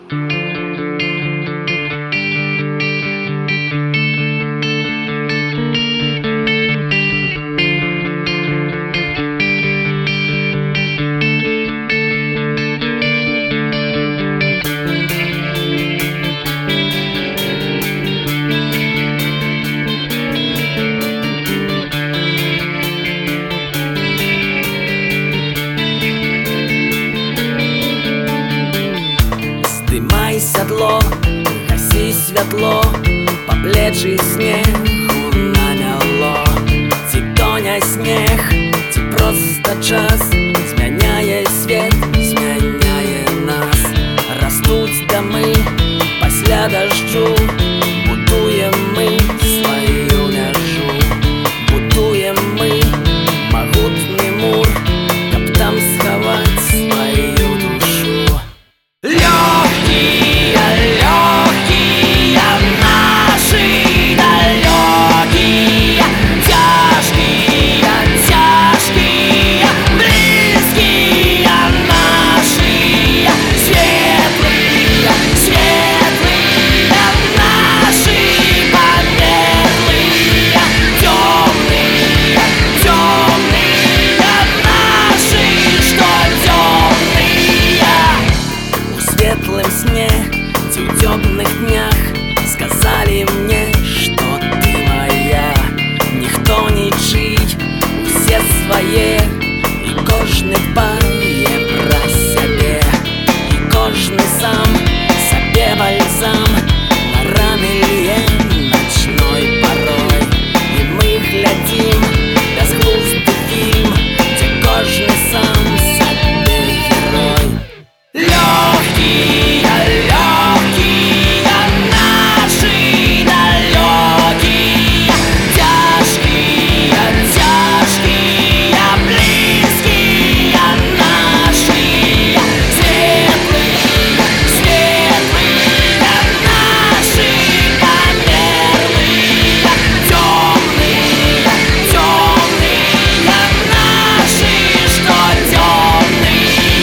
Здымай сядло, гаси святло, побледший снегу намяло. Ці тоня снег, ці просто час змяняе свет, змяняе нас. Растуць дамы пасля дажджу, будуем мы сваю мяжу. Будуем мы магутны мур, каб там схаваць сваю душу. Лёгкие, лёгкие наши далекие, тяжкие, тяжкие, близкие наши, светлые, светлые наши, померлые, темные, темные наши, что темные. У светлым сне, ці ў тёмных днях сказали мне, что ты моя. Ніхто нічый, усе свае, і кожны дбае пра сябе, і кожны сам сабе бальзам на раны лье ночной порой. І мы глядзім бязглузды фільм, дзе кожны сам сабе герой. Лёгкие, лёгкие наши далекие, тяжкие, тяжкие, близкие наши, светлые, светлые наши, померлые, темные, темные наши, что темные.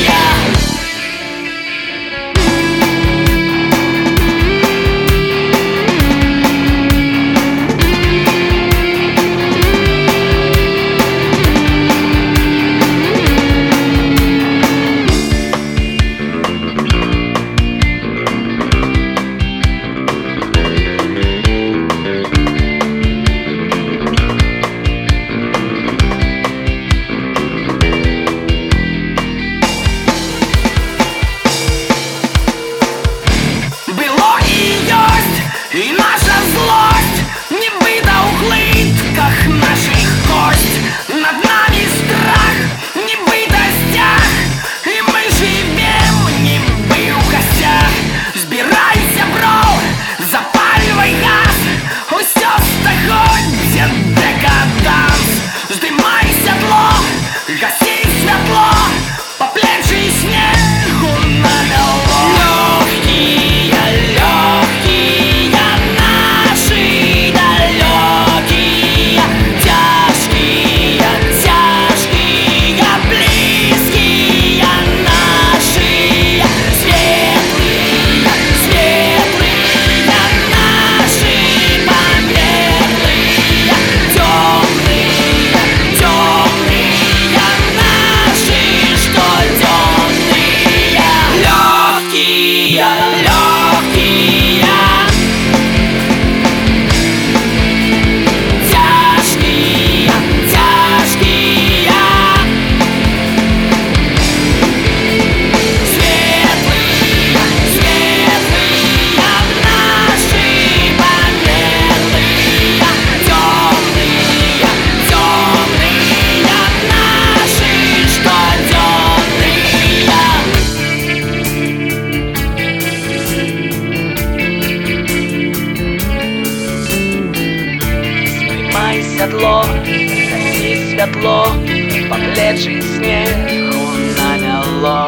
Было и есть, и наша злость не быта у глытках наших кость. Над нами страх, не бытостях, и мы живем не бы у костях. Збирайся, бро, запаливай газ, усё стаходзе декаданс. Здымай сядло, гаси святло, поплечий снегу намяло. Лёгкие, лёгкие наши далекие, тяжкие, тяжкие, близкие наши, светлые, светлые наши, померлые, темные, темные наши, что темные. Лёгкие, лёгкие, тяжкие, тяжкие, светлые, светлые наши, померлые, темные, темные наши, что темные. Здымай сядло, гаси святло, побледший снегу намяло.